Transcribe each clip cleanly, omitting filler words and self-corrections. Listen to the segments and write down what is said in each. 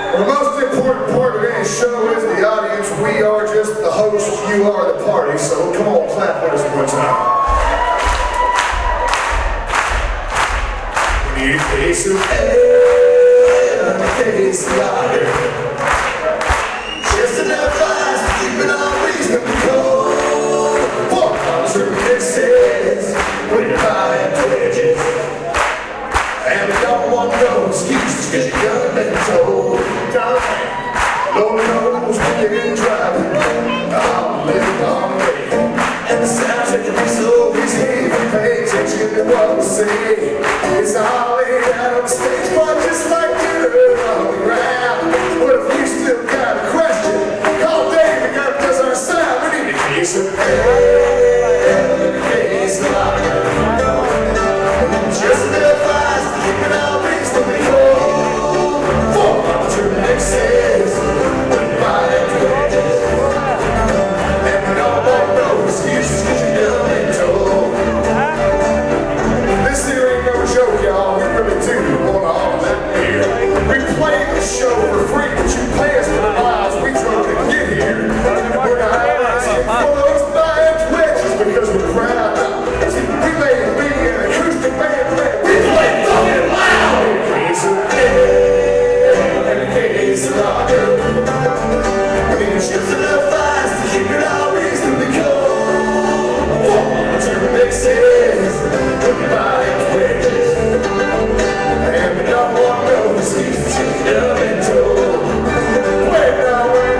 The most important part of any show is the audience. We are just the hosts, you are the party, so come on, clap with us one time. We need a case of ale and a case of lager. Just enough ice to keep it all reasonably cold. 400 mixes with fine wedges. And we don't want no excuses, cause you're gonna be told. Lord knows when you're in driving, I'll live long way. And the sounds that can be so easy, pay attention to what we say. It's all laid out on the stage, but just like dinner on the ground. What if you still got a question? Call Dave and God does our sound. We need a case of ale and a case of lager. Just enough ice to keep it all reasonably cold. 400 mixes with fine wedges. And we don't want no excuses, cause you're done been told. This here ain't no joke, y'all. We really do want all that beer. We play the show for free, but you pay us for the miles we drove to get here. And we're not asking for those fine wedges because we're proud. See, we made it be an acoustic band. We play fucking loud. A case of ale and a case of lager. We need just enough ice to keep it all reasonably cold. 400 mixes with fine wedges. And we don't want no excuses, you've never been told. Wait now, wait.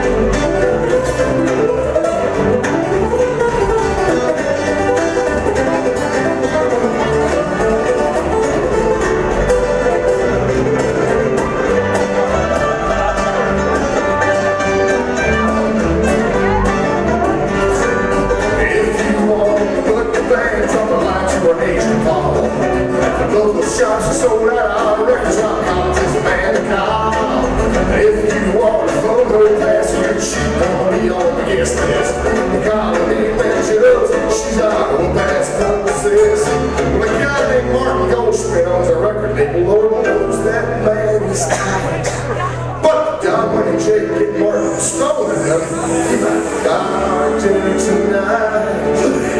Local shops are sold out, our records rock contests, a band to call. If you want a photo pass, you shoot on me on the guest list. The colony measures, she's our old past purposes. Well, a guy named Martin Goldschmidt owns a record label, Lord knows that man is tight. But Don and Jake get Martin stolen him. He might die our dinner tonight.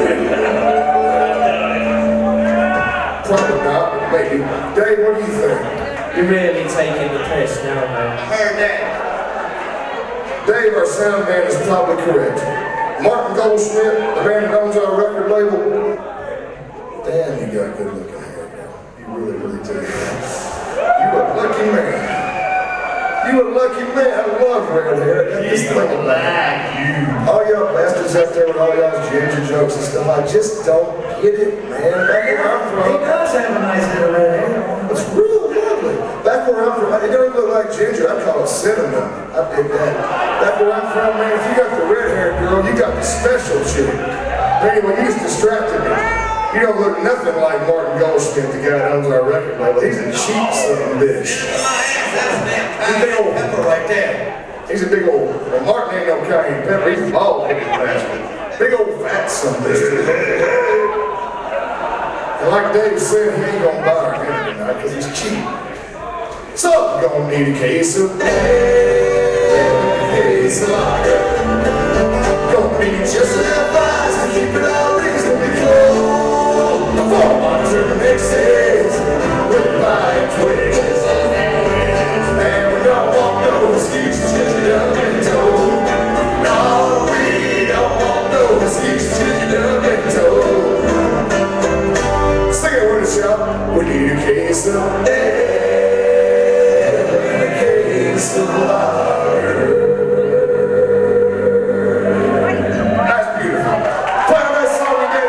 Probably not, but maybe. Dave, what do you think? You're really taking the piss now, man. Heard that. Dave, our sound man, is probably correct. Martin Goldschmidt, the man that owns our record label. Damn, you got good looking hair, girl. You really, really do. You a lucky man. You a lucky man. I love red hair. People like you. All y'all bastards out there with all y'all's ginger jokes and stuff, I just don't get it, man. Back where I'm from. He does have a nice little red hair. It's real lovely. Back where I'm from, it don't look like ginger, I call it cinnamon. I dig that. Back where I'm from, man, if you got the red hair girl, you got the special chick. But anyway, you just distracted me. You don't look nothing like Martin Goldschmidt, the guy that owns our record label. He's a cheap son of a bitch. He's a big old pepper right there. He's a big old, well, Martin ain't no cayenne pepper, he's a bald-headed bastard. Big old fat son of a bitch. And like Dave said, he ain't gonna buy our dinner tonight because he's cheap. So you're gonna need a case of ale and a case of lager. Gonna need just enough ice to keep it all